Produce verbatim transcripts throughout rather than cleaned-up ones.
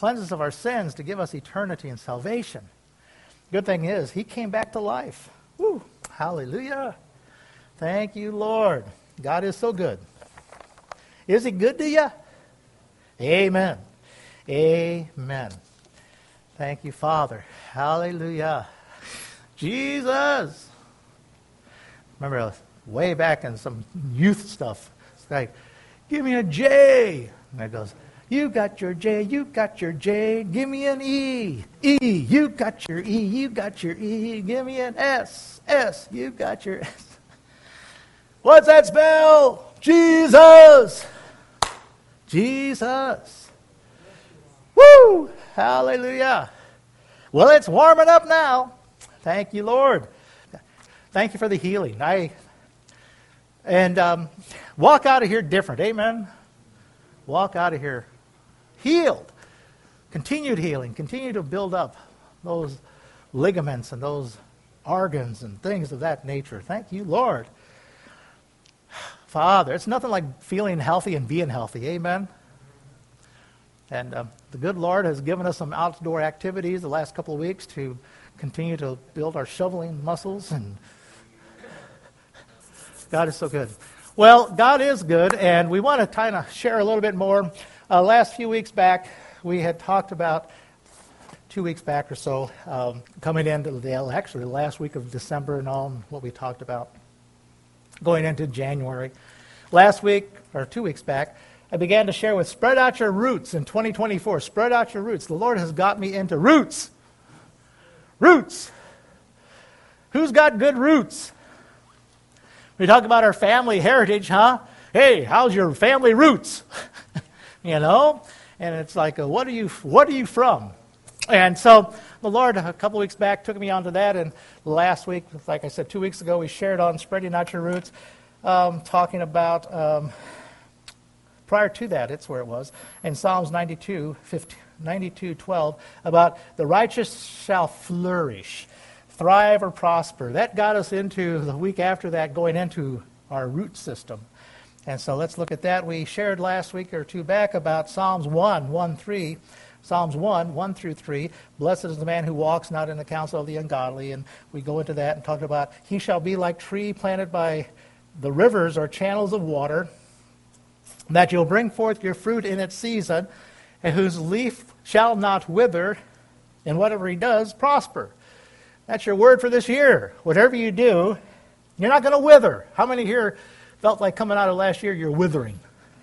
cleanse us of our sins, to give us eternity and salvation. Good thing is, he came back to life. Woo! Hallelujah! Thank you, Lord. God is so good. Is he good to you? Amen. Amen. Thank you, Father. Hallelujah. Jesus! Remember, way back in some youth stuff, it's like, give me a J. And it goes, you got your J, you got your J, give me an E. E, you got your E, you got your E, give me an S. S, you got your S. What's that spell? Jesus! Jesus! Woo! Hallelujah! Well, it's warming up now. Thank you, Lord. Thank you for the healing. I and um, walk out of here different. Amen. Walk out of here healed. Continued healing. Continue to build up those ligaments and those organs and things of that nature. Thank you, Lord. Father, it's nothing like feeling healthy and being healthy. Amen. And um, the good Lord has given us some outdoor activities the last couple of weeks to continue to build our shoveling muscles. And God is so good. Well, God is good, and we want to kind of share a little bit more. Uh, last few weeks back, we had talked about, two weeks back or so, um, coming into the, actually the last week of December and all, and what we talked about going into January. Last week, or two weeks back, I began to share with spread out your roots in twenty twenty-four. Spread out your roots. The Lord has got me into roots. Roots. Who's got good roots? We talk about our family heritage, huh? Hey, how's your family roots? You know? And it's like, uh, what are you what are you from? And so the Lord, a couple weeks back, took me onto that. And last week, like I said, two weeks ago, we shared on spreading out your roots, um, talking about, um, prior to that, it's where it was, in Psalms ninety-two, fifteen, ninety-two, twelve, about the righteous shall flourish, thrive or prosper. That got us into the week after that, going into our root system. And so let's look at that. We shared last week or two back about Psalms one, one, three. Psalms one, one through three. Blessed is the man who walks not in the counsel of the ungodly. And we go into that and talk about, he shall be like tree planted by the rivers or channels of water, that you'll bring forth your fruit in its season, and whose leaf shall not wither, and whatever he does, prosper. That's your word for this year. Whatever you do, you're not going to wither. How many here felt like coming out of last year, you're withering?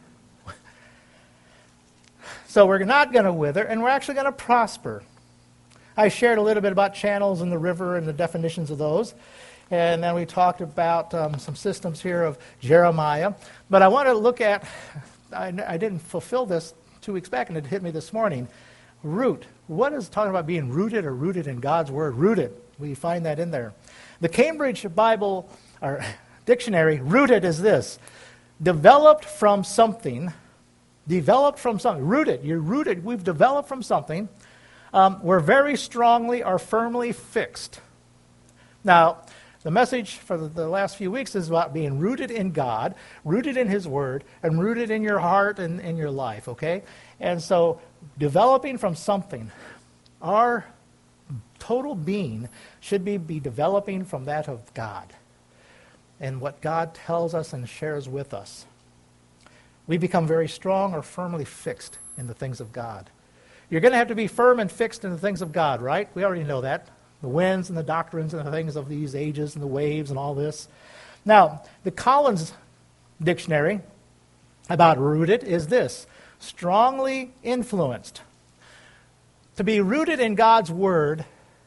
So we're not going to wither, and we're actually going to prosper. I shared a little bit about channels in the river and the definitions of those. And then we talked about um, some systems here of Jeremiah. But I want to look at, I, I didn't fulfill this two weeks back, and it hit me this morning. Root. What is talking about being rooted or rooted in God's Word? Rooted. We find that in there. The Cambridge Bible or Dictionary, rooted is this: developed from something. Developed from something. Rooted. You're rooted. We've developed from something. Um, we're very strongly or firmly fixed. Now, the message for the, the last few weeks is about being rooted in God, rooted in His Word, and rooted in your heart and in your life, okay? And so, developing from something. Our total being should be, be developing from that of God and what God tells us and shares with us. We become very strong or firmly fixed in the things of God. You're going to have to be firm and fixed in the things of God, right? We already know that. The winds and the doctrines and the things of these ages and the waves and all this. Now, the Collins Dictionary about rooted is this: strongly influenced. To be rooted in God's Word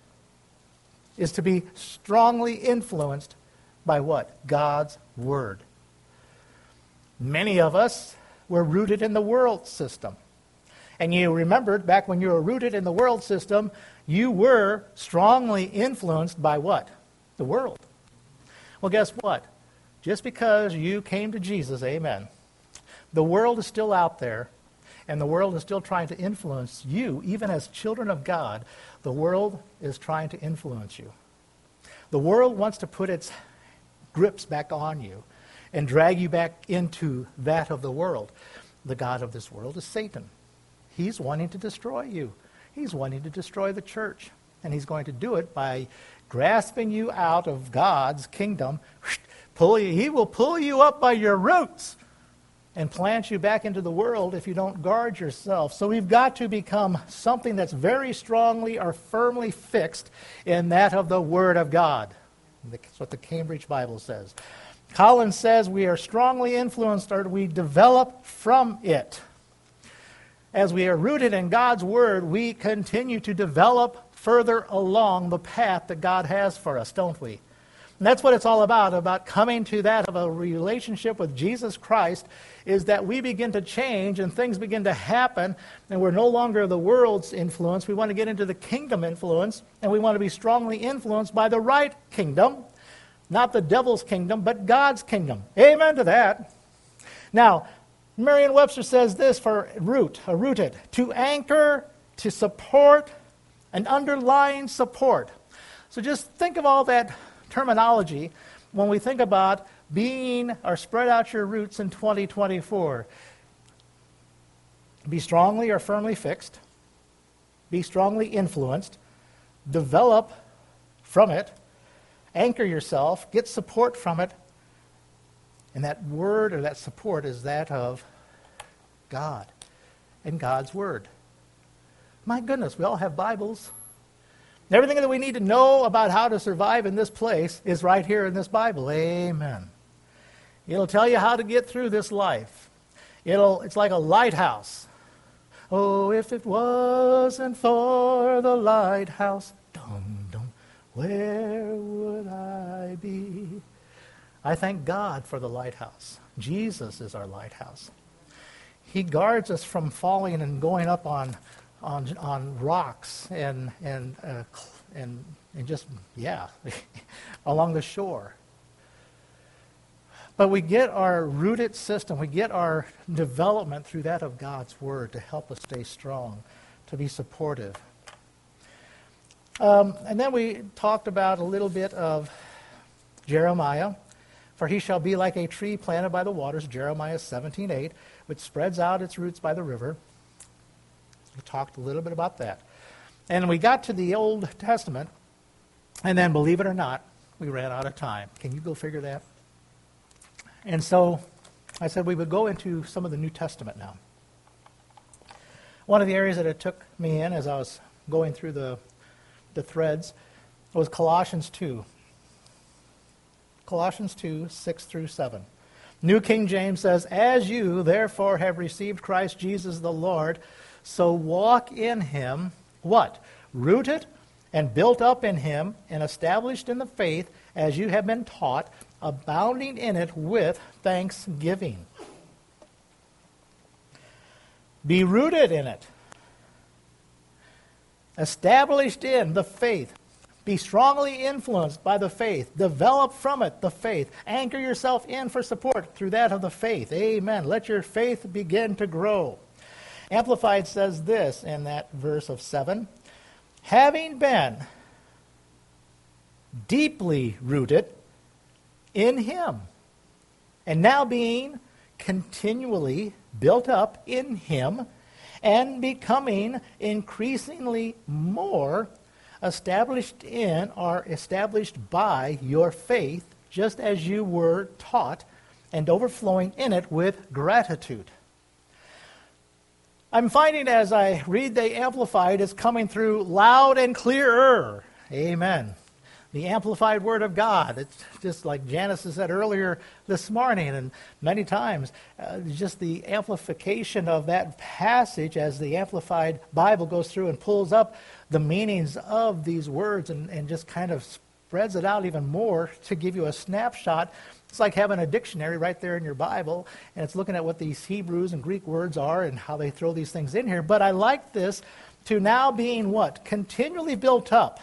is to be strongly influenced by what? God's Word. Many of us were rooted in the world system. And you remembered back when you were rooted in the world system, you were strongly influenced by what? The world. Well, guess what? Just because you came to Jesus, amen, the world is still out there, and the world is still trying to influence you. Even as children of God, the world is trying to influence you. The world wants to put its grips back on you and drag you back into that of the world. The god of this world is Satan. He's wanting to destroy you. He's wanting to destroy the church. And he's going to do it by grasping you out of God's kingdom. Pull you, he will pull you up by your roots and plant you back into the world if you don't guard yourself. So we've got to become something that's very strongly or firmly fixed in that of the Word of God. That's what the Cambridge Bible says. Collins says we are strongly influenced or we develop from it. As we are rooted in God's Word, we continue to develop further along the path that God has for us, don't we? And that's what it's all about, about coming to that of a relationship with Jesus Christ, is that we begin to change and things begin to happen, and we're no longer the world's influence. We want to get into the kingdom influence, and we want to be strongly influenced by the right kingdom, not the devil's kingdom, but God's kingdom. Amen to that. Now, Merriam-Webster says this for root, a rooted, to anchor, to support, an underlying support. So just think of all that terminology when we think about being or spread out your roots in twenty twenty-four. Be strongly or firmly fixed. Be strongly influenced. Develop from it. Anchor yourself. Get support from it. And that word or that support is that of God and God's Word. My goodness, we all have Bibles. Everything that we need to know about how to survive in this place is right here in this Bible. Amen. It'll tell you how to get through this life. It'll, it's like a lighthouse. Oh, if it wasn't for the lighthouse, dum, dum, where would I be? I thank God for the lighthouse. Jesus is our lighthouse. He guards us from falling and going up on on on rocks and and uh, and and just yeah along the shore. But we get our rooted system, we get our development through that of God's Word to help us stay strong, to be supportive. Um, and then we talked about a little bit of Jeremiah. For he shall be like a tree planted by the waters, Jeremiah seventeen eight, which spreads out its roots by the river. We talked a little bit about that. And we got to the Old Testament, and then, believe it or not, we ran out of time. Can you go figure that? And so I said we would go into some of the New Testament now. One of the areas that it took me in as I was going through the, the threads was Colossians two. Colossians two, six through seven. New King James says, as you therefore have received Christ Jesus the Lord, so walk in him, what? Rooted and built up in him and established in the faith as you have been taught, abounding in it with thanksgiving. Be rooted in it. Established in the faith. Be strongly influenced by the faith. Develop from it the faith. Anchor yourself in for support through that of the faith. Amen. Let your faith begin to grow. Amplified says this in that verse of seven. Having been deeply rooted in him, and now being continually built up in him, and becoming increasingly more established in or established by your faith, just as you were taught, and overflowing in it with gratitude. I'm finding as I read the Amplified, it's coming through loud and clearer. Amen. The Amplified Word of God. It's just like Janice has said earlier this morning and many times, uh, just the amplification of that passage as the Amplified Bible goes through and pulls up the meanings of these words and, and just kind of spreads it out even more to give you a snapshot. It's like having a dictionary right there in your Bible, and it's looking at what these Hebrews and Greek words are and how they throw these things in here. But I like this to now being what? Continually built up.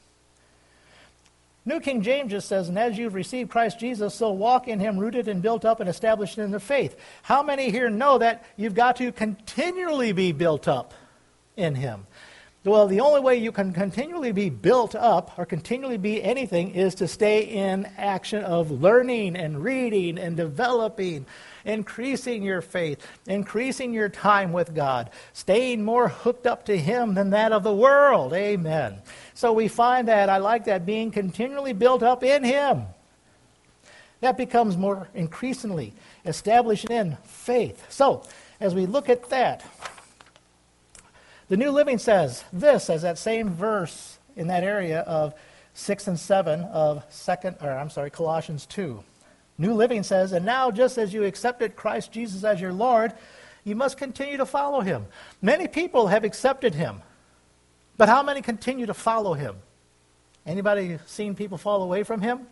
New King James just says, and as you've received Christ Jesus, so walk in him, rooted and built up and established in the faith. How many here know that you've got to continually be built up in him? Well, the only way you can continually be built up or continually be anything is to stay in action of learning and reading and developing, increasing your faith, increasing your time with God, staying more hooked up to Him than that of the world. Amen. So we find that, I like that, being continually built up in Him. That becomes more increasingly established in faith. So, as we look at that, the New Living says this as that same verse in that area of six and seven of second, or I'm sorry, Colossians two. New Living says, and now just as you accepted Christ Jesus as your Lord, you must continue to follow Him. Many people have accepted Him, but how many continue to follow Him? Anybody seen people fall away from Him?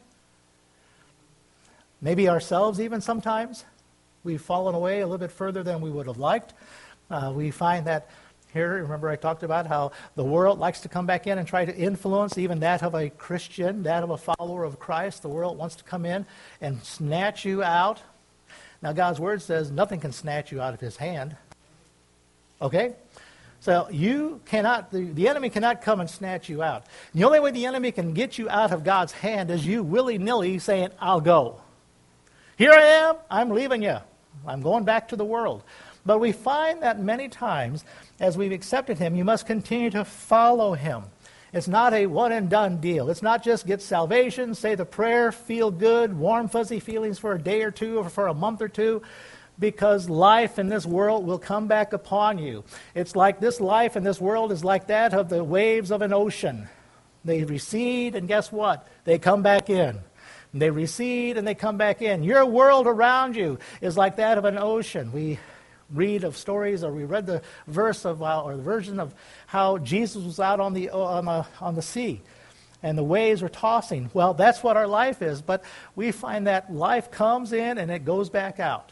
Maybe ourselves even sometimes. We've fallen away a little bit further than we would have liked. Uh, we find that here, remember I talked about how the world likes to come back in and try to influence even that of a Christian, that of a follower of Christ. The world wants to come in and snatch you out. Now God's Word says nothing can snatch you out of His hand. Okay? So you cannot, the, the enemy cannot come and snatch you out. The only way the enemy can get you out of God's hand is you willy-nilly saying, I'll go. Here I am, I'm leaving you. I'm going back to the world. But we find that many times, as we've accepted Him, you must continue to follow Him. It's not a one-and-done deal. It's not just get salvation, say the prayer, feel good, warm, fuzzy feelings for a day or two or for a month or two, because life in this world will come back upon you. It's like this life in this world is like that of the waves of an ocean. They recede, and guess what? They come back in. They recede, and they come back in. Your world around you is like that of an ocean. We read of stories, or we read the verse of, uh, or the version of how Jesus was out on the on the on the sea, and the waves were tossing. Well, that's what our life is. But we find that life comes in and it goes back out.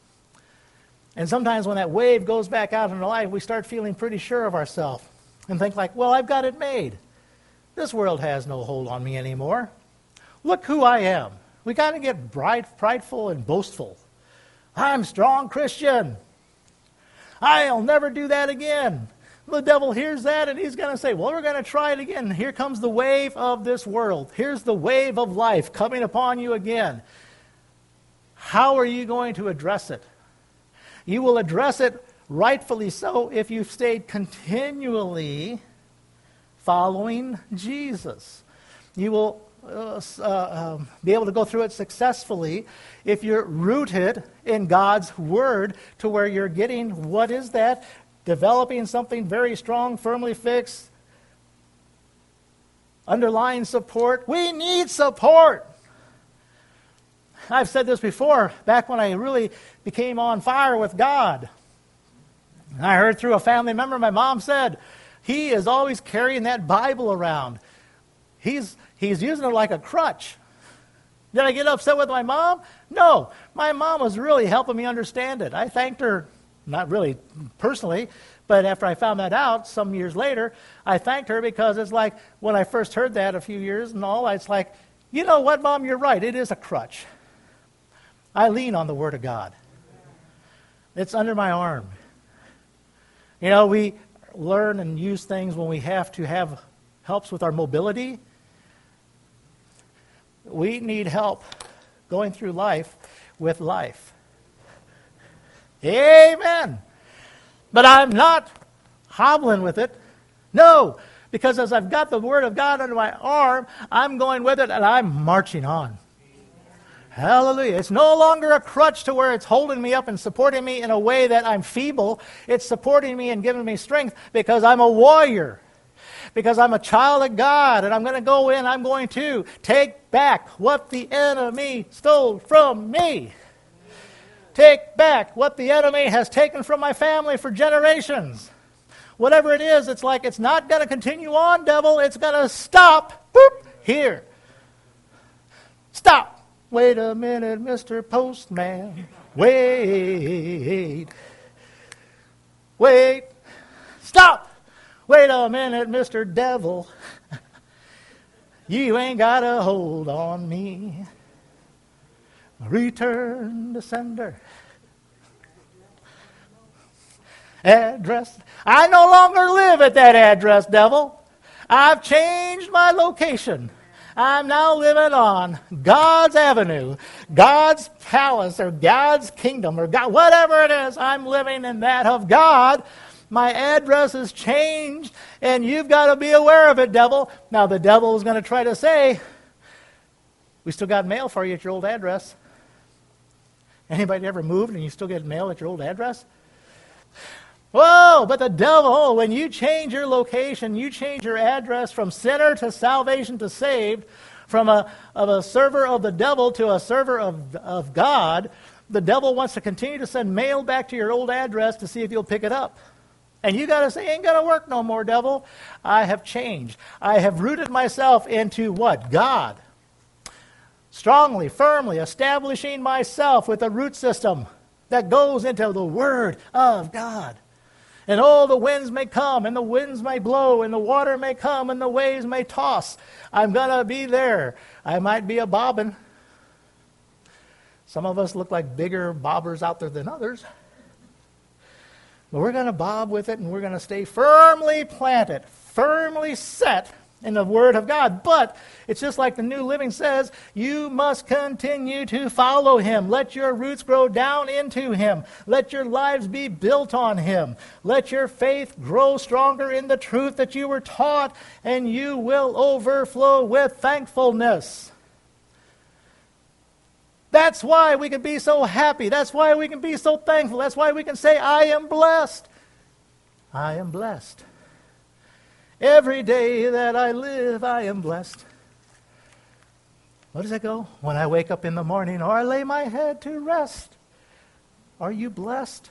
And sometimes when that wave goes back out in our life, we start feeling pretty sure of ourselves and think like, well, I've got it made. This world has no hold on me anymore. Look who I am. We got to get pride, prideful and boastful. I'm a strong Christian. I'll never do that again. The devil hears that and he's going to say, well, we're going to try it again. Here comes the wave of this world. Here's the wave of life coming upon you again. How are you going to address it? You will address it rightfully so if you've stayed continually following Jesus. You will uh, uh, um, be able to go through it successfully if you're rooted in God's Word to where you're getting, what is that? Developing something very strong, firmly fixed, underlying support. We need support. I've said this before, back when I really became on fire with God. I heard through a family member, my mom said, he is always carrying that Bible around. He's, he's using it like a crutch. Did I get upset with my mom? No. My mom was really helping me understand it. I thanked her, not really personally, but after I found that out some years later, I thanked her because it's like when I first heard that a few years and all, it's like, you know what, Mom, you're right. It is a crutch. I lean on the Word of God. It's under my arm. You know, we learn and use things when we have to have helps with our mobility. We need help going through life with life. Amen. But I'm not hobbling with it. No, because as I've got the Word of God under my arm, I'm going with it and I'm marching on. Hallelujah. It's no longer a crutch to where it's holding me up and supporting me in a way that I'm feeble. It's supporting me and giving me strength because I'm a warrior. Because I'm a child of God, and I'm going to go in, I'm going to take back what the enemy stole from me. Take back what the enemy has taken from my family for generations. Whatever it is, it's like it's not going to continue on, devil. It's going to stop. Boop, here. Stop. Wait a minute, Mister Postman. Wait. Wait. Stop. Wait a minute, Mister Devil. You ain't got a hold on me. Return to sender. address. I no longer live at that address, devil. I've changed my location. I'm now living on God's avenue, God's palace, or God's kingdom, or God, whatever it is. I'm living in that of God. My address has changed, and you've got to be aware of it, devil. Now, the devil is going to try to say, we still got mail for you at your old address. Anybody ever moved and you still get mail at your old address? Whoa, but the devil, when you change your location, you change your address from sinner to salvation to saved, from a, of a server of the devil to a server of, of God, the devil wants to continue to send mail back to your old address to see if you'll pick it up. And you got to say, ain't going to work no more, devil. I have changed. I have rooted myself into what? God. Strongly, firmly establishing myself with a root system that goes into the Word of God. And oh, the winds may come, and the winds may blow, and the water may come, and the waves may toss. I'm going to be there. I might be a bobbin. Some of us look like bigger bobbers out there than others. But we're going to bob with it, and we're going to stay firmly planted, firmly set in the Word of God. But it's just like the New Living says, you must continue to follow Him. Let your roots grow down into Him. Let your lives be built on Him. Let your faith grow stronger in the truth that you were taught, and you will overflow with thankfulness. That's why we can be so happy. That's why we can be so thankful. That's why we can say, I am blessed. I am blessed. Every day that I live, I am blessed. What does it go? When I wake up in the morning or I lay my head to rest. Are you blessed?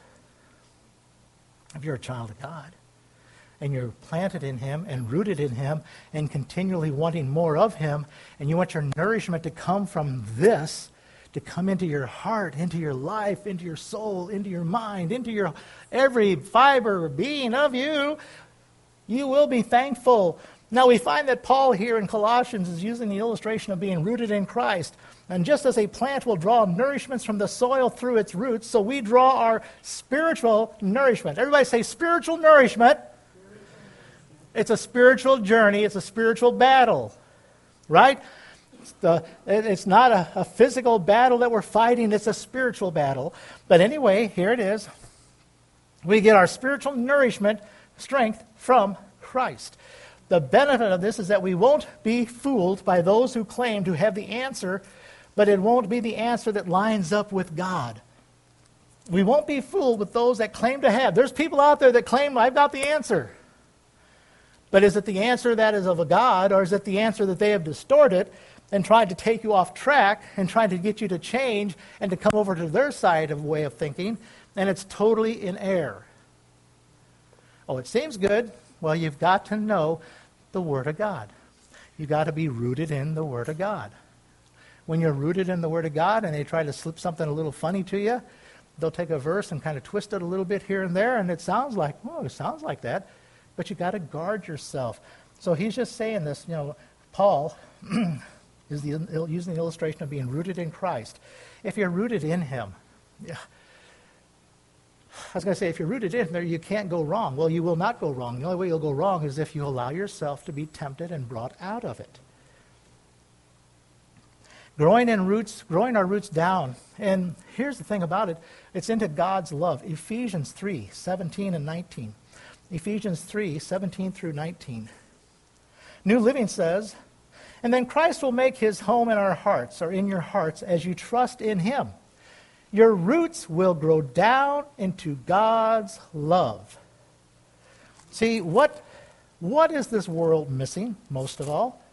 If you're a child of God and you're planted in Him and rooted in Him and continually wanting more of Him, and you want your nourishment to come from this, to come into your heart, into your life, into your soul, into your mind, into your every fiber being of you, you will be thankful. Now we find that Paul here in Colossians is using the illustration of being rooted in Christ. And just as a plant will draw nourishments from the soil through its roots, so we draw our spiritual nourishment. Everybody say spiritual nourishment. It's a spiritual journey. It's a spiritual battle. Right? It's, the, it's not a, a physical battle that we're fighting. It's a spiritual battle. But anyway, here it is. We get our spiritual nourishment, strength from Christ. The benefit of this is that we won't be fooled by those who claim to have the answer, but it won't be the answer that lines up with God. We won't be fooled with those that claim to have. There's people out there that claim, I've got the answer. But is it the answer that is of a God, or is it the answer that they have distorted and tried to take you off track and tried to get you to change and to come over to their side of way of thinking, and it's totally in error? Oh, it seems good. Well, you've got to know the Word of God. You've got to be rooted in the Word of God. When you're rooted in the Word of God and they try to slip something a little funny to you, they'll take a verse and kind of twist it a little bit here and there, and it sounds like, oh, it sounds like that. But you've got to guard yourself. So he's just saying this, you know, Paul is the, using the illustration of being rooted in Christ. If you're rooted in Him, yeah, I was going to say, if you're rooted in there, you can't go wrong. Well, you will not go wrong. The only way you'll go wrong is if you allow yourself to be tempted and brought out of it. Growing in roots, growing our roots down. And here's the thing about it. It's into God's love. Ephesians three, seventeen and nineteen. Ephesians three, seventeen through nineteen. New Living says, and then Christ will make His home in our hearts, or in your hearts, as you trust in Him. Your roots will grow down into God's love. See, what, what is this world missing, most of all?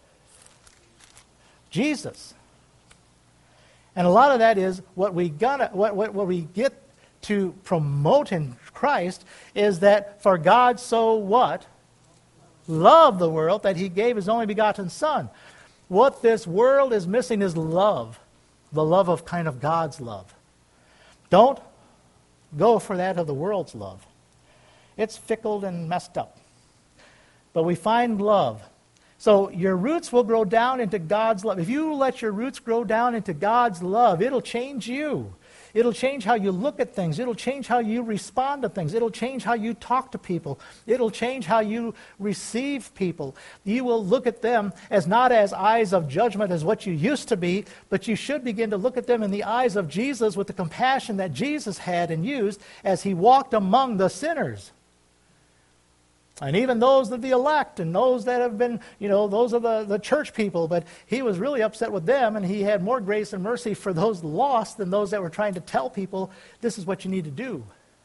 Jesus. And a lot of that is what we gonna, what, what, what we get to promote in Christ is that for God so what? Loved the world that He gave His only begotten Son. What this world is missing is love. The love of kind of God's love. Don't go for that of the world's love. It's fickle and messed up. But we find love. So your roots will grow down into God's love. If you let your roots grow down into God's love, it'll change you. It'll change how you look at things. It'll change how you respond to things. It'll change how you talk to people. It'll change how you receive people. You will look at them as not as eyes of judgment as what you used to be, but you should begin to look at them in the eyes of Jesus with the compassion that Jesus had and used as he walked among the sinners. And even those of the elect and those that have been, you know, those are the, the church people. But he was really upset with them, and he had more grace and mercy for those lost than those that were trying to tell people, this is what you need to do.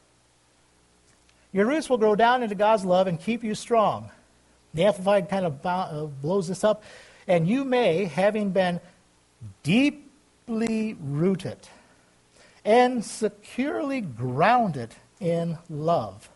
Your roots will grow down into God's love and keep you strong. The Amplified kind of bow, uh, blows this up. And you may, having been deeply rooted and securely grounded in love.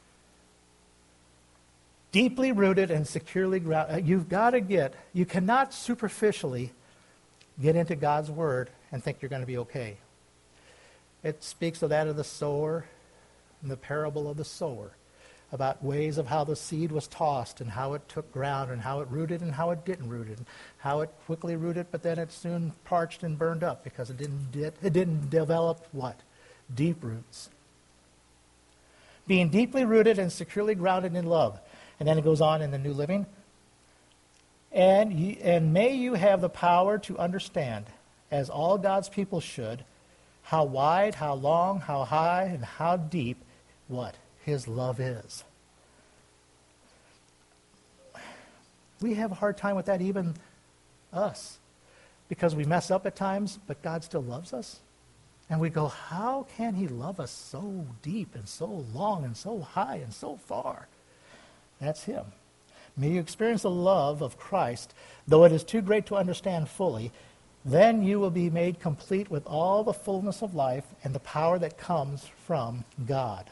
Deeply rooted and securely grounded. You've got to get, you cannot superficially get into God's Word and think you're going to be okay. It speaks of that of the sower, in the parable of the sower, about ways of how the seed was tossed and how it took ground and how it rooted and how it didn't root it, and how it quickly rooted, but then it soon parched and burned up because it didn't, it didn't develop what? Deep roots. Being deeply rooted and securely grounded in love. And then it goes on in the New Living. And, ye, and may you have the power to understand, as all God's people should, how wide, how long, how high, and how deep, what? His love is. We have a hard time with that, even us, because we mess up at times, but God still loves us. And we go, how can he love us so deep and so long and so high and so far? That's him. May you experience the love of Christ, though it is too great to understand fully. Then you will be made complete with all the fullness of life and the power that comes from God.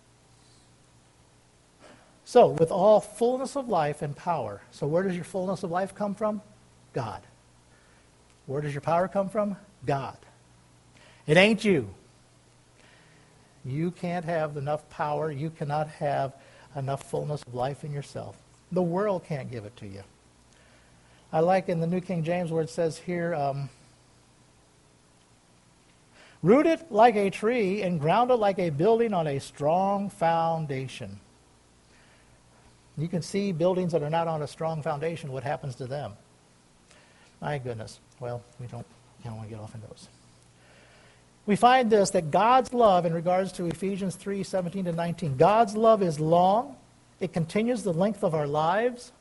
So, with all fullness of life and power. So where does your fullness of life come from? God. Where does your power come from? God. It ain't you. You can't have enough power. You cannot have enough fullness of life in yourself. The world can't give it to you. I like in the New King James where it says here, um, rooted like a tree and grounded like a building on a strong foundation. You can see buildings that are not on a strong foundation, what happens to them. My goodness. Well, we don't, don't want to get off in those. We find this, that God's love, in regards to Ephesians three, seventeen to nineteen, God's love is long. It continues the length of our lives.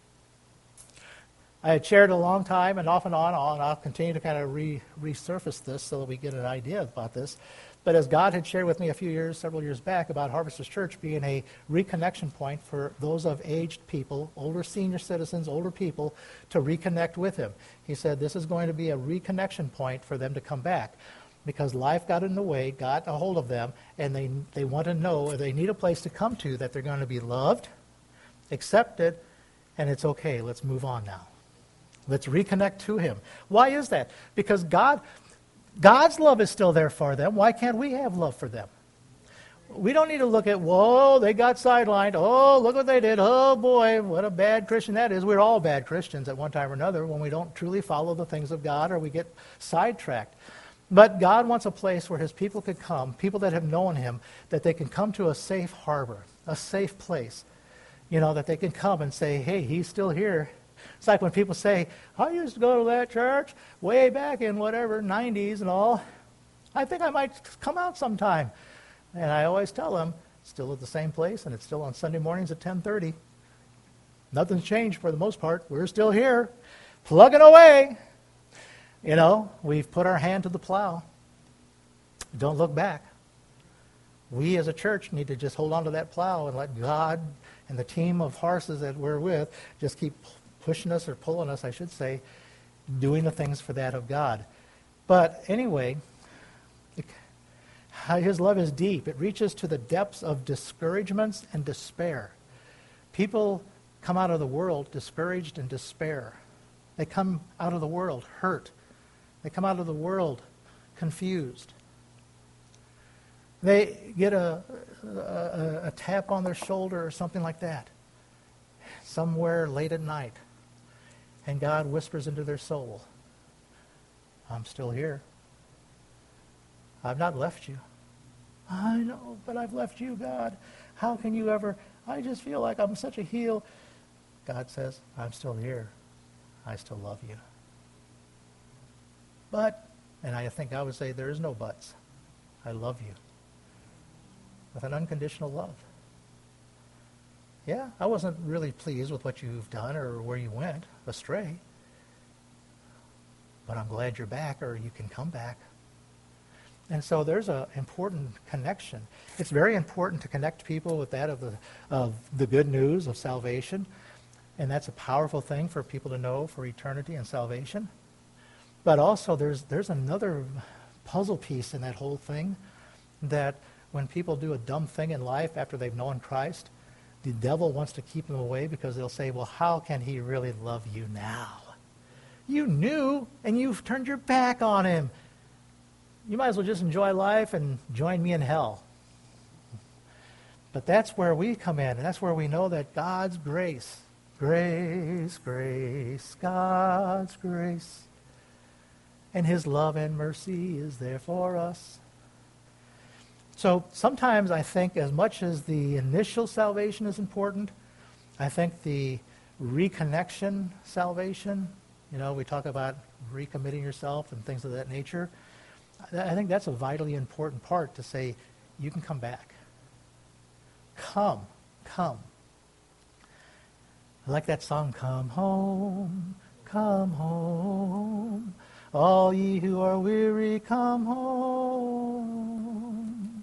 I had shared a long time, and off and on, and I'll continue to kind of re- resurface this so that we get an idea about this. But as God had shared with me a few years, several years back, about Harvesters Church being a reconnection point for those of aged people, older senior citizens, older people, to reconnect with him. He said this is going to be a reconnection point for them to come back, because life got in the way, got a hold of them, and they they want to know, or they need a place to come to, that they're going to be loved, accepted, and it's okay, let's move on now. Let's reconnect to him. Why is that? Because God, God's love is still there for them. Why can't we have love for them? We don't need to look at, whoa, they got sidelined. Oh, look what they did. Oh, boy, what a bad Christian that is. We're all bad Christians at one time or another when we don't truly follow the things of God or we get sidetracked. But God wants a place where his people could come, people that have known him, that they can come to a safe harbor, a safe place. You know, that they can come and say, hey, he's still here. It's like when people say, I used to go to that church way back in whatever, nineties and all. I think I might come out sometime. And I always tell them, still at the same place, and it's still on Sunday mornings at ten thirty. Nothing's changed for the most part. We're still here, plugging away. You know, we've put our hand to the plow. Don't look back. We as a church need to just hold on to that plow and let God and the team of horses that we're with just keep pushing us, or pulling us, I should say, doing the things for that of God. But anyway, his love is deep. It reaches to the depths of discouragements and despair. People come out of the world discouraged and despair. They come out of the world hurt. They come out of the world confused. They get a, a, a tap on their shoulder or something like that, somewhere late at night, and God whispers into their soul, I'm still here. I've not left you. I know, but I've left you, God. How can you ever? I just feel like I'm such a heel. God says, I'm still here. I still love you. But, and I think I would say there is no buts. I love you with an unconditional love. Yeah, I wasn't really pleased with what you've done or where you went astray. But I'm glad you're back, or you can come back. And so there's an important connection. It's very important to connect people with that of the, of the good news of salvation. And that's a powerful thing for people to know for eternity and salvation. But also there's there's another puzzle piece in that whole thing, that when people do a dumb thing in life after they've known Christ, the devil wants to keep them away because they'll say, well, how can he really love you now? You knew, and you've turned your back on him. You might as well just enjoy life and join me in hell. But that's where we come in, and that's where we know that God's grace, grace, grace, God's grace, and his love and mercy is there for us. So sometimes I think as much as the initial salvation is important, I think the reconnection salvation, you know, we talk about recommitting yourself and things of that nature. I think that's a vitally important part, to say, you can come back. Come, come. I like that song, come home, come home. All ye who are weary, come home.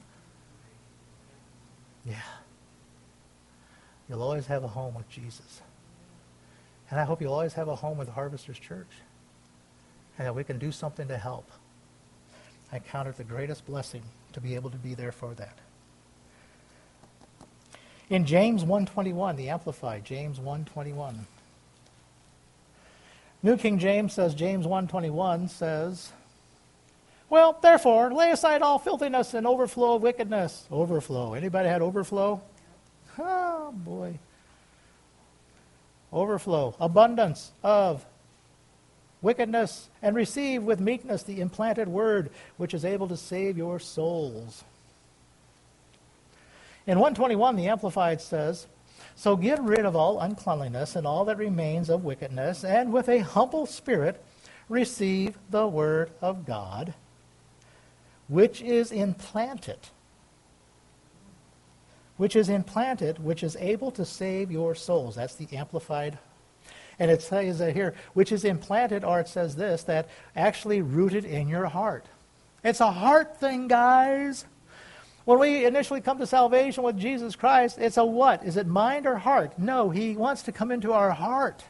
Yeah. You'll always have a home with Jesus. And I hope you'll always have a home with Harvesters Church. And that we can do something to help. I count it the greatest blessing to be able to be there for that. In James one twenty-one, the Amplified, James one twenty-one. New King James says, James one twenty-one says, well, therefore, lay aside all filthiness and overflow of wickedness. Overflow. Anybody had overflow? Oh, boy. Overflow. Abundance of wickedness, and receive with meekness the implanted word, which is able to save your souls. In one twenty-one, the Amplified says, so get rid of all uncleanliness and all that remains of wickedness, and with a humble spirit receive the word of God, which is implanted, which is implanted, which is able to save your souls. That's the Amplified. And it says here, which is implanted, or it says this, that actually rooted in your heart. It's a heart thing, guys. When we initially come to salvation with Jesus Christ, it's a what? Is it mind or heart? No, he wants to come into our heart.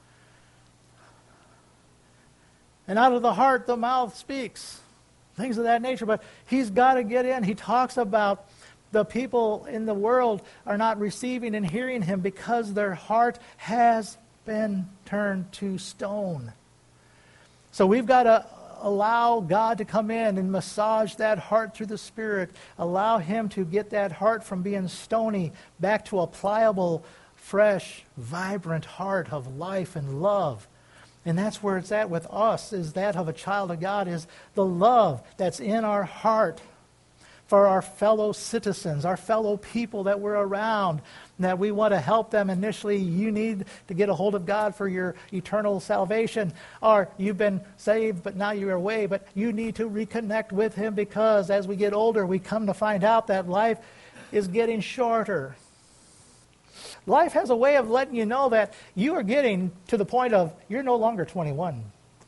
And out of the heart, the mouth speaks. Things of that nature. But he's got to get in. He talks about the people in the world are not receiving and hearing him because their heart has been turned to stone. So we've got to allow God to come in and massage that heart through the Spirit. Allow him to get that heart from being stony back to a pliable, fresh, vibrant heart of life and love. And that's where it's at with us, is that of a child of God, is the love that's in our heart for our fellow citizens, our fellow people that we're around, that we want to help them initially. You need to get a hold of God for your eternal salvation. Or you've been saved, but now you're away, but you need to reconnect with him, because as we get older, we come to find out that life is getting shorter. Life has a way of letting you know that you are getting to the point of you're no longer twenty-one.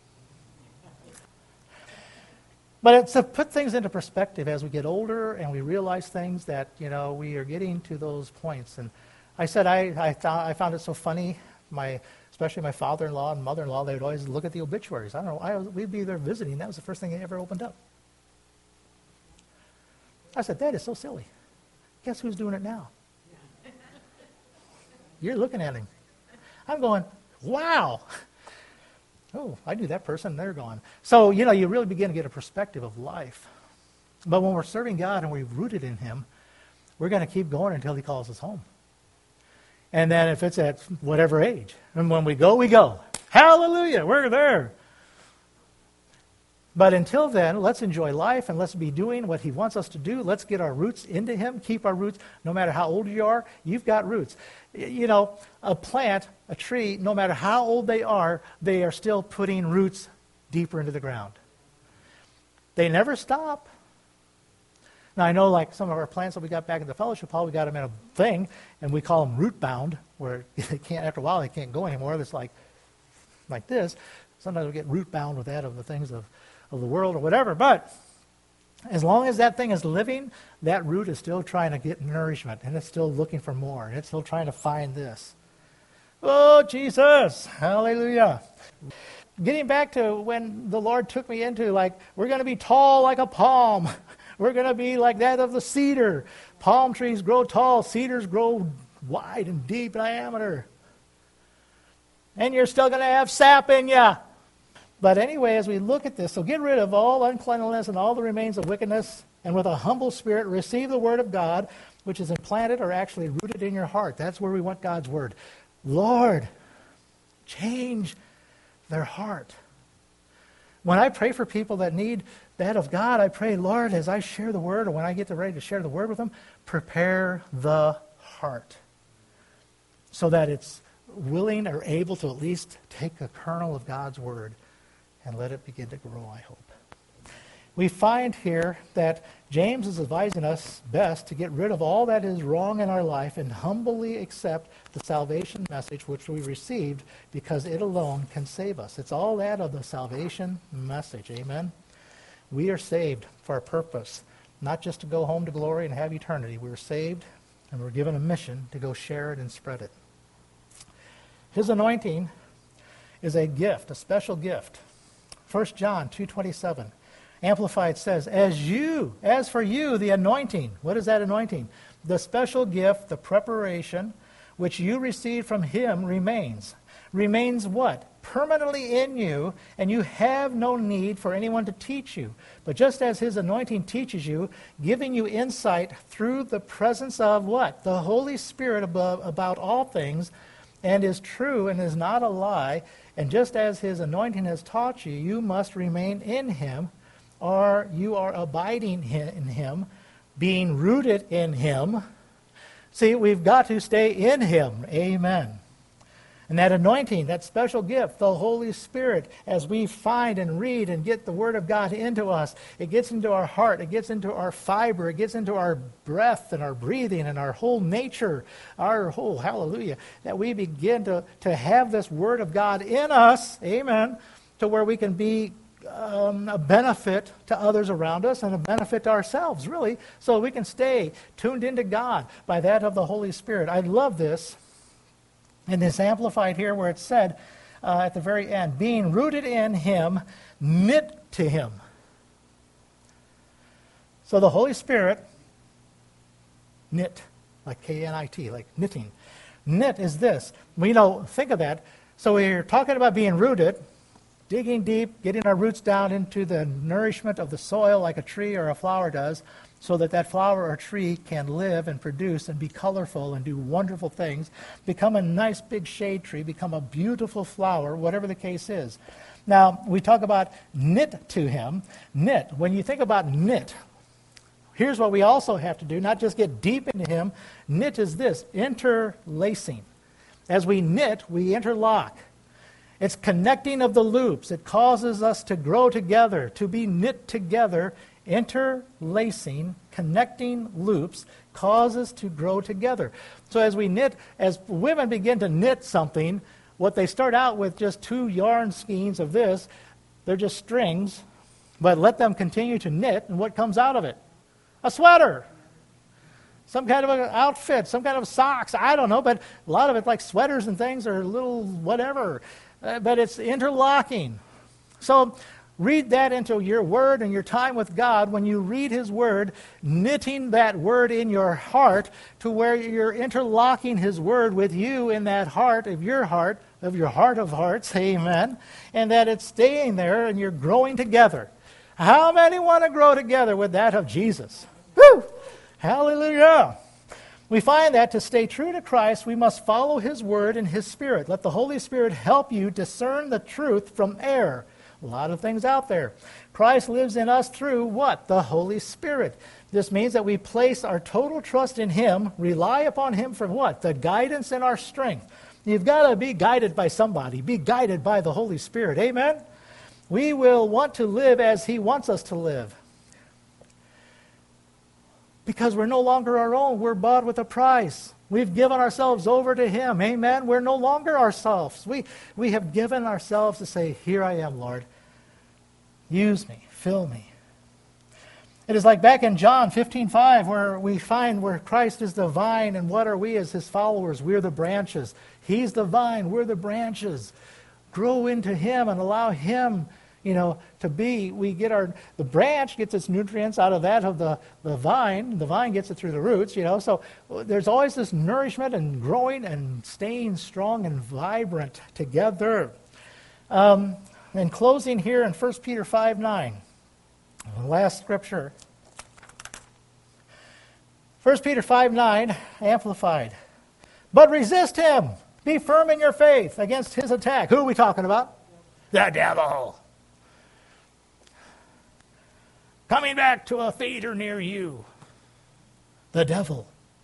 But it's to put things into perspective as we get older and we realize things that, you know, we are getting to those points. And I said I I, th- I found it so funny, my especially my father-in-law and mother-in-law, they would always look at the obituaries. I don't know, I, we'd be there visiting. That was the first thing they ever opened up. I said, that is so silly. Guess who's doing it now? You're looking at him. I'm going, wow. Oh, I knew that person, they're gone. So, you know, you really begin to get a perspective of life. But when we're serving God and we've rooted in him, we're going to keep going until he calls us home. And then if it's at whatever age, and when we go, we go. Hallelujah, we're there. But until then, let's enjoy life and let's be doing what he wants us to do. Let's get our roots into him, keep our roots. No matter how old you are, you've got roots. You know, a plant, a tree, no matter how old they are, they are still putting roots deeper into the ground. They never stop. Now, I know like some of our plants that we got back in the fellowship hall, we got them in a thing, and we call them root bound, where they can't, after a while, they can't go anymore. It's like, like this. Sometimes we get root bound with that of the things of of the world or whatever, but as long as that thing is living, that root is still trying to get nourishment, and it's still looking for more, and it's still trying to find this. Oh, Jesus! Hallelujah! Getting back to when the Lord took me into, like, we're going to be tall like a palm. We're going to be like that of the cedar. Palm trees grow tall. Cedars grow wide and deep diameter. And you're still going to have sap in you. But anyway, as we look at this, so get rid of all uncleanliness and all the remains of wickedness, and with a humble spirit receive the word of God, which is implanted or actually rooted in your heart. That's where we want God's word. Lord, change their heart. When I pray for people that need that of God, I pray, Lord, as I share the word, or when I get ready to share the word with them, prepare the heart so that it's willing or able to at least take a kernel of God's word and let it begin to grow, I hope. We find here that James is advising us best to get rid of all that is wrong in our life and humbly accept the salvation message which we received, because it alone can save us. It's all that of the salvation message. Amen? We are saved for a purpose, not just to go home to glory and have eternity. We're saved and we're given a mission to go share it and spread it. His anointing is a gift, a special gift. First John two twenty-seven. Amplified says, as you, as for you, the anointing. What is that anointing? The special gift, the preparation, which you received from him remains. Remains what? Permanently in you, and you have no need for anyone to teach you. But just as his anointing teaches you, giving you insight through the presence of what? The Holy Spirit above, about all things, and is true and is not a lie, and just as his anointing has taught you, you must remain in him, or you are abiding in him, being rooted in him. See, we've got to stay in him. Amen. And that anointing, that special gift, the Holy Spirit, as we find and read and get the Word of God into us, it gets into our heart, it gets into our fiber, it gets into our breath and our breathing and our whole nature, our whole, hallelujah, that we begin to, to have this Word of God in us, amen, to where we can be um, a benefit to others around us and a benefit to ourselves, really, so we can stay tuned into God by that of the Holy Spirit. I love this. And this amplified here where it said uh, at the very end, being rooted in him, knit to him. So the Holy Spirit, knit, like K N I T, like knitting. Knit is this. We know, think of that. So we're talking about being rooted, digging deep, getting our roots down into the nourishment of the soil like a tree or a flower does, so that that flower or tree can live and produce and be colorful and do wonderful things, become a nice big shade tree, become a beautiful flower, whatever the case is. Now, we talk about knit to him. Knit. When you think about knit, here's what we also have to do, not just get deep into him. Knit is this, interlacing. As we knit, we interlock. It's connecting of the loops. It causes us to grow together, to be knit together. Interlacing, connecting loops causes to grow together. So as we knit, as women begin to knit something, what they start out with just two yarn skeins of this, they're just strings, but let them continue to knit, and what comes out of it? A sweater. Some kind of an outfit, some kind of socks, I don't know, but a lot of it, like sweaters and things, are little whatever, uh, but it's interlocking. So read that into your word and your time with God. When you read his word, knitting that word in your heart to where you're interlocking his word with you in that heart of your heart, of your heart of hearts, amen, and that it's staying there and you're growing together. How many want to grow together with that of Jesus? Woo! Hallelujah! We find that to stay true to Christ, we must follow his word and his spirit. Let the Holy Spirit help you discern the truth from error. A lot of things out there. Christ lives in us through what? The Holy Spirit. This means that we place our total trust in Him, rely upon Him for what? The guidance and our strength. You've got to be guided by somebody. Be guided by the Holy Spirit. Amen? We will want to live as He wants us to live. Because we're no longer our own. We're bought with a price. We've given ourselves over to Him. Amen? We're no longer ourselves. We, we have given ourselves to say, here I am, Lord. Use me. Fill me. It is like back in John fifteen five where we find where Christ is the vine and what are we as His followers? We're the branches. He's the vine. We're the branches. Grow into Him and allow Him, you know, to be. We get our, the branch gets its nutrients out of that of the, the vine. The vine gets it through the roots, you know. So there's always this nourishment and growing and staying strong and vibrant together. Um, in closing here in First Peter five nine, the last scripture. First Peter five nine, Amplified. But resist him. Be firm in your faith against his attack. Who are we talking about? The devil. Coming back to a theater near you. The devil.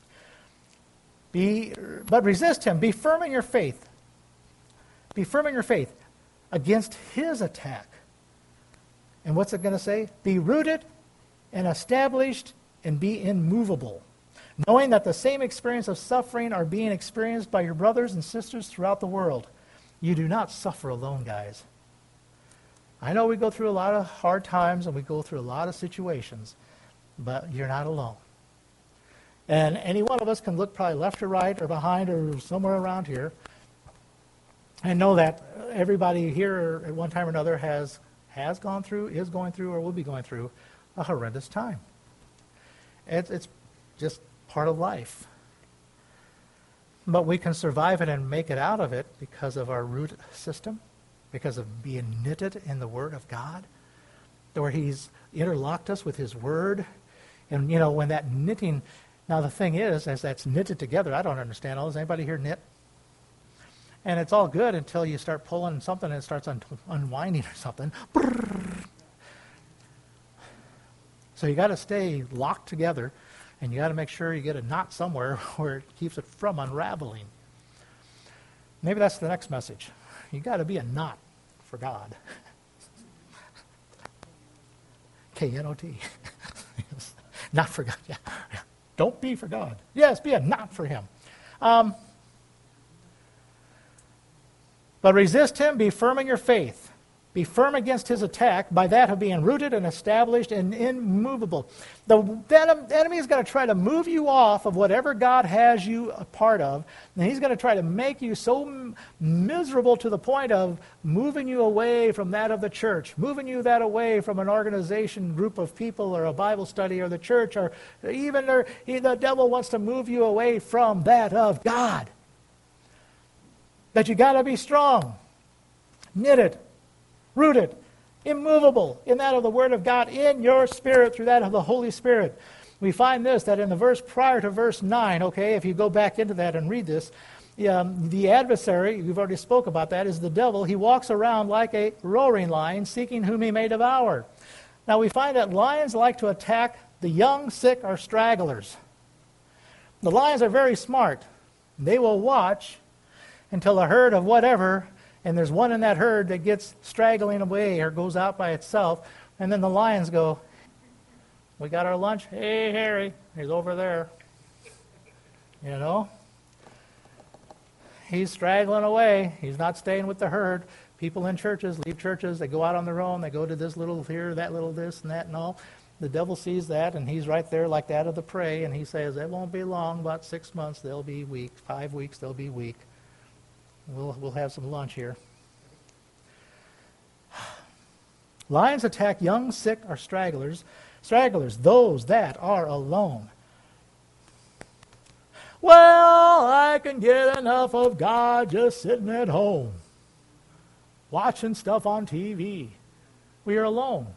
Be, but resist him. Be firm in your faith. Be firm in your faith against his attack. And what's it going to say? Be rooted and established and be immovable, knowing that the same experience of suffering are being experienced by your brothers and sisters throughout the world. You do not suffer alone, guys. I know we go through a lot of hard times and we go through a lot of situations, but you're not alone. And any one of us can look probably left or right or behind or somewhere around here and know that everybody here at one time or another has, has gone through, is going through, or will be going through a horrendous time. It's, it's just part of life. But we can survive it and make it out of it because of our root system, because of being knitted in the Word of God, where He's interlocked us with His Word. And, you know, when that knitting, now the thing is, as that's knitted together, I don't understand all this. Anybody here knit? And it's all good until you start pulling something and it starts un- unwinding or something. So you got to stay locked together. And you got to make sure you get a knot somewhere where it keeps it from unraveling. Maybe that's the next message. You got to be a knot for God. K N O T. Not for God. Yeah. Don't be for God. Yes, be a knot for Him. Um, but resist him, be firm in your faith. Be firm against his attack, by that of being rooted and established and immovable. The, the enemy is going to try to move you off of whatever God has you a part of, and he's going to try to make you so m- miserable to the point of moving you away from that of the church, moving you that away from an organization, group of people, or a Bible study, or the church, or even or, he, the devil wants to move you away from that of God. That you got to be strong, knitted, rooted, immovable in that of the Word of God in your spirit through that of the Holy Spirit. We find this, that in the verse prior to verse nine, okay, if you go back into that and read this, um, the adversary, we've already spoke about that, is the devil. He walks around like a roaring lion, seeking whom he may devour. Now we find that lions like to attack the young, sick, or stragglers. The lions are very smart. They will watch until a herd of whatever, and there's one in that herd that gets straggling away or goes out by itself, and then the lions go, we got our lunch? Hey, Harry, he's over there. You know? He's straggling away. He's not staying with the herd. People in churches leave churches. They go out on their own. They go to this little here, that little this, and that and all. The devil sees that, and he's right there like that of the prey, and he says, it won't be long, about six months, they'll be weak. Five weeks, they'll be weak. We'll, we'll have some lunch here. Lions attack young, sick, or stragglers. Stragglers, those that are alone. Well, I can get enough of God just sitting at home, watching stuff on T V. We are alone.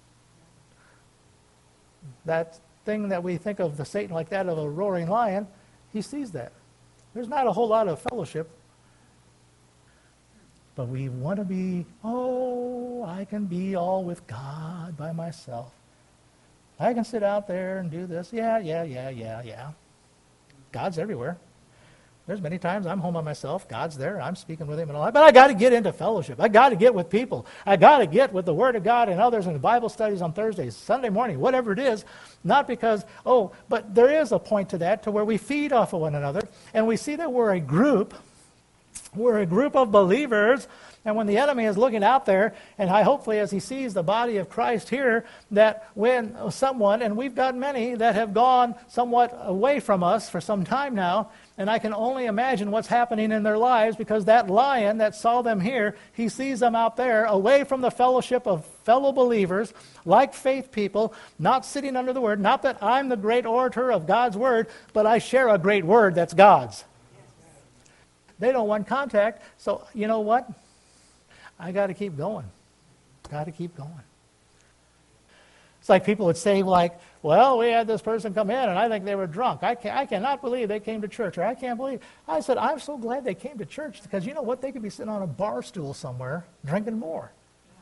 That thing that we think of the Satan like that of a roaring lion, he sees that. There's not a whole lot of fellowship. But we want to be, oh, I can be all with God by myself. I can sit out there and do this. Yeah, yeah, yeah, yeah, yeah. God's everywhere. There's many times I'm home by myself. God's there. I'm speaking with him and all that. But I got to get into fellowship. I got to get with people. I got to get with the Word of God and others in the Bible studies on Thursdays, Sunday morning, whatever it is. Not because, oh, but there is a point to that to where we feed off of one another. And we see that we're a group. We're a group of believers. And when the enemy is looking out there, and I hopefully as he sees the body of Christ here, that when someone, and we've got many that have gone somewhat away from us for some time now, and I can only imagine what's happening in their lives because that lion that saw them here, he sees them out there away from the fellowship of fellow believers, like faith people, not sitting under the Word. Not that I'm the great orator of God's Word, but I share a great Word that's God's. They don't want contact, so you know what? I got to keep going. Got to keep going. It's like people would say, like, well, we had this person come in, and I think they were drunk. I, can, I cannot believe they came to church, or I can't believe. I said, I'm so glad they came to church, because you know what? They could be sitting on a bar stool somewhere drinking more.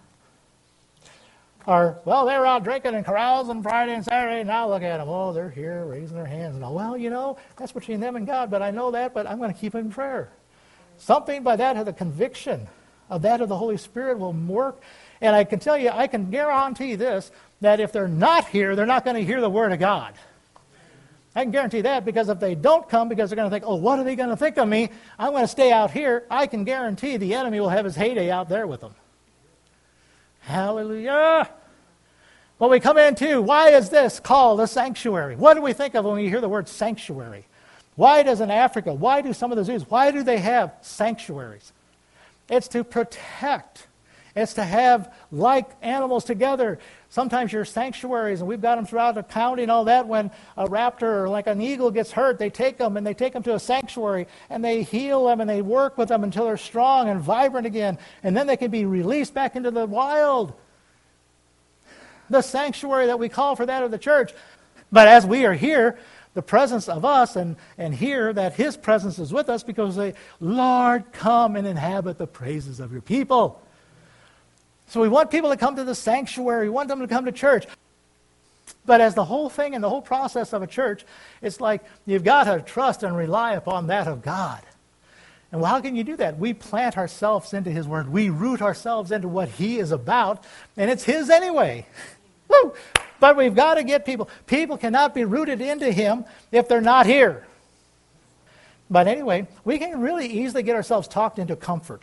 Or, well, they were out drinking and carousing Friday and Saturday, and now look at them. Oh, they're here raising their hands. And all. Well, you know, that's between them and God, but I know that, but I'm going to keep them in prayer. Something by that of the conviction of that of the Holy Spirit will work. And I can tell you, I can guarantee this, that if they're not here, they're not going to hear the Word of God. I can guarantee that, because if they don't come, because they're going to think, oh, what are they going to think of me? I'm going to stay out here. I can guarantee the enemy will have his heyday out there with them. Hallelujah. When we come into, why is this called a sanctuary? What do we think of when we hear the word sanctuary? Why does in Africa, why do some of the zoos, why do they have sanctuaries? It's to protect. It's to have like animals together. Sometimes your sanctuaries, and we've got them throughout the county and all that, when a raptor or like an eagle gets hurt, they take them and they take them to a sanctuary and they heal them and they work with them until they're strong and vibrant again. And then they can be released back into the wild. The sanctuary that we call for that of the church. But as we are here, the presence of us, and, and here that His presence is with us, because they, Lord, come and inhabit the praises of your people. So we want people to come to the sanctuary. We want them to come to church. But as the whole thing and the whole process of a church, it's like you've got to trust and rely upon that of God. And well, how can you do that? We plant ourselves into His Word. We root ourselves into what He is about, and it's His anyway. Woo! But we've got to get people. People cannot be rooted into Him if they're not here. But anyway, we can really easily get ourselves talked into comfort.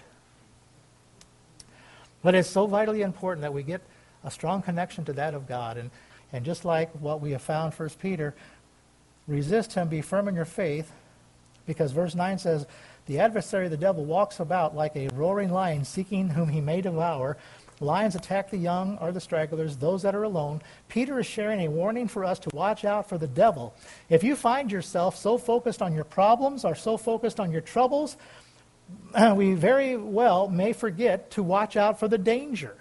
But it's so vitally important that we get a strong connection to that of God. And, and just like what we have found, First Peter, resist him, be firm in your faith, because verse nine says, the adversary, the devil, walks about like a roaring lion, seeking whom he may devour. Lions attack the young or the stragglers, those that are alone. Peter is sharing a warning for us to watch out for the devil. If you find yourself so focused on your problems or so focused on your troubles, we very well may forget to watch out for the danger.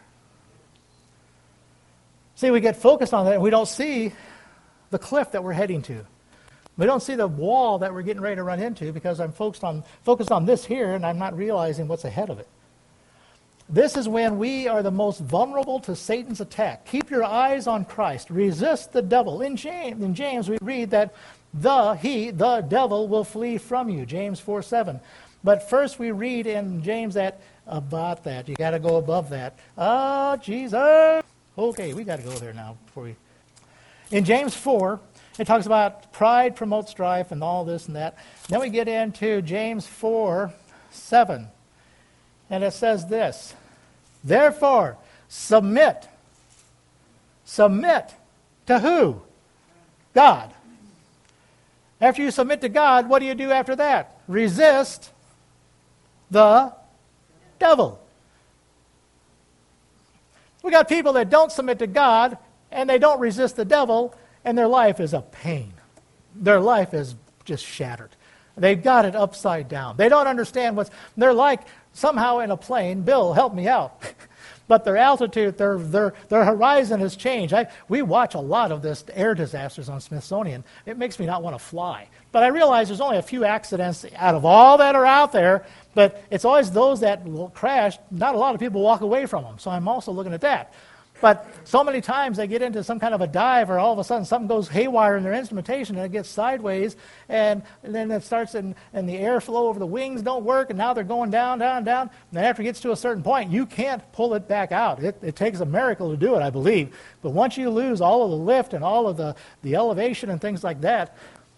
See, we get focused on that and we don't see the cliff that we're heading to. We don't see the wall that we're getting ready to run into, because I'm focused on, focused on this here and I'm not realizing what's ahead of it. This is when we are the most vulnerable to Satan's attack. Keep your eyes on Christ. Resist the devil. In James, in James we read that the, he, the devil will flee from you. James four seven. But first we read in James that about that. You got to go above that. Oh, Jesus. Okay, we got to go there now before we. In James four, it talks about pride promotes strife and all this and that. Then we get into James four seven. And it says this, therefore, submit. Submit to who? God. After you submit to God, what do you do after that? Resist the devil. We got people that don't submit to God, and they don't resist the devil, and their life is a pain. Their life is just shattered. They've got it upside down. They don't understand what's... They're like somehow in a plane. Bill, help me out. but their altitude, their their their horizon has changed. I, we watch a lot of this air disasters on Smithsonian. It makes me not want to fly. But I realize there's only a few accidents out of all that are out there, but it's always those that will crash. Not a lot of people walk away from them, so I'm also looking at that. But so many times they get into some kind of a dive, or all of a sudden something goes haywire in their instrumentation and it gets sideways, and, and then it starts, and, and the airflow over the wings don't work, and now they're going down, down, down. And then after it gets to a certain point, you can't pull it back out. It, it takes a miracle to do it, I believe. But once you lose all of the lift and all of the, the elevation and things like that,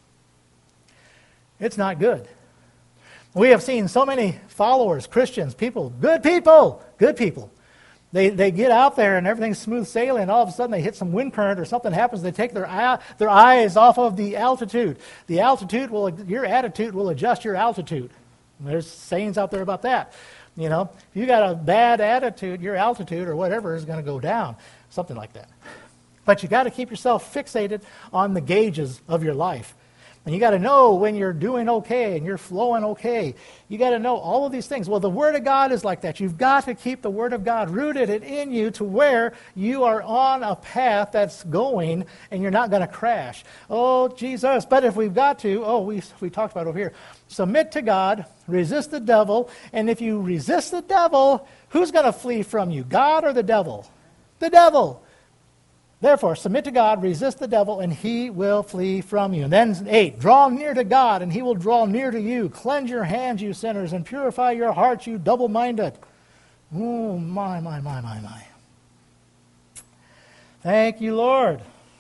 it's not good. We have seen so many followers, Christians, people, good people, good people. They they get out there and everything's smooth sailing, and all of a sudden they hit some wind current or something happens. They take their eye, their eyes off of the altitude. The altitude will, your attitude will adjust your altitude. And there's sayings out there about that. You know, if you got a bad attitude, your altitude or whatever is going to go down, something like that. But you got to keep yourself fixated on the gauges of your life. And you got to know when you're doing okay and you're flowing okay. You got to know all of these things. Well, the Word of God is like that. You've got to keep the Word of God rooted in you to where you are on a path that's going and you're not going to crash. Oh, Jesus. But if we've got to, oh, we, we talked about over here. Submit to God, resist the devil, and if you resist the devil, who's going to flee from you, God or the devil? The devil. Therefore, submit to God, resist the devil, and he will flee from you. And then eight, draw near to God, and he will draw near to you. Cleanse your hands, you sinners, and purify your hearts, you double-minded. Oh, my, my, my, my, my. Thank you, Lord.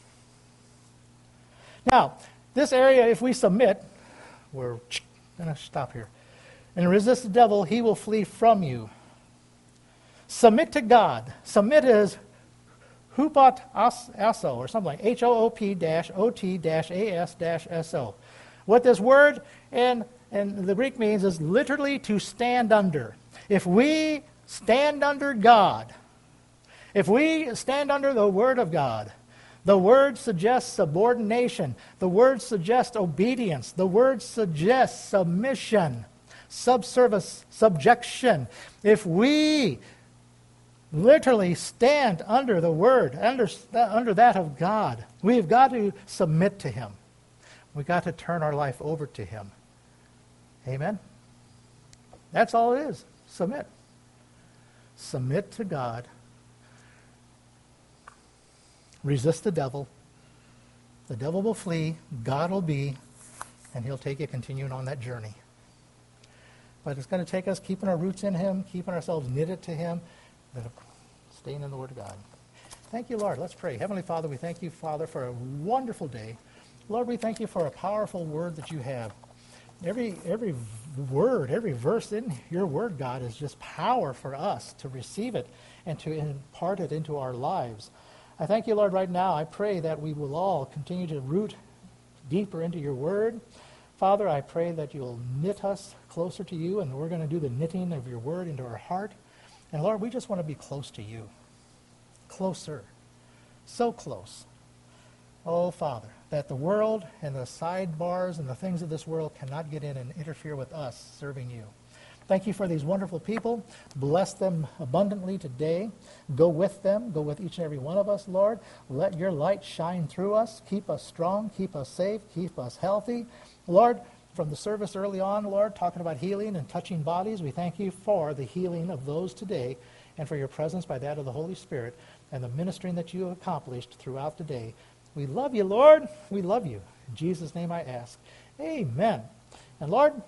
Now, this area, if we submit, we're going to stop here. And resist the devil, he will flee from you. Submit to God. Submit is Hupat aso, or something like H O O P O T A S S O. What this word in, in the Greek means is literally to stand under. If we stand under God, if we stand under the Word of God, the word suggests subordination. The word suggests obedience. The word suggests submission, subservice, subjection. If we literally stand under the Word, under, under that of God, we've got to submit to Him. We've got to turn our life over to Him. Amen? That's all it is. Submit. Submit to God. Resist the devil. The devil will flee. God will be. And He'll take you continuing on that journey. But it's going to take us keeping our roots in Him, keeping ourselves knitted to Him, staying in the Word of God. Thank you, Lord. Let's pray. Heavenly Father, we thank you, Father, for a wonderful day. Lord, we thank you for a powerful word that you have. Every every word, every verse in your word, God, is just power for us to receive it and to impart it into our lives. I thank you, Lord, right now. I pray that we will all continue to root deeper into your word. Father, I pray that you'll knit us closer to you, and we're going to do the knitting of your word into our heart. And Lord, we just want to be close to you. Closer. So close. Oh, Father, that the world and the sidebars and the things of this world cannot get in and interfere with us serving you. Thank you for these wonderful people. Bless them abundantly today. Go with them. Go with each and every one of us, Lord. Let your light shine through us. Keep us strong. Keep us safe. Keep us healthy. Lord, from the service early on, Lord, talking about healing and touching bodies, we thank you for the healing of those today and for your presence by that of the Holy Spirit and the ministering that you have accomplished throughout the day. We love you, Lord. We love you. In Jesus' name I ask. Amen. And Lord,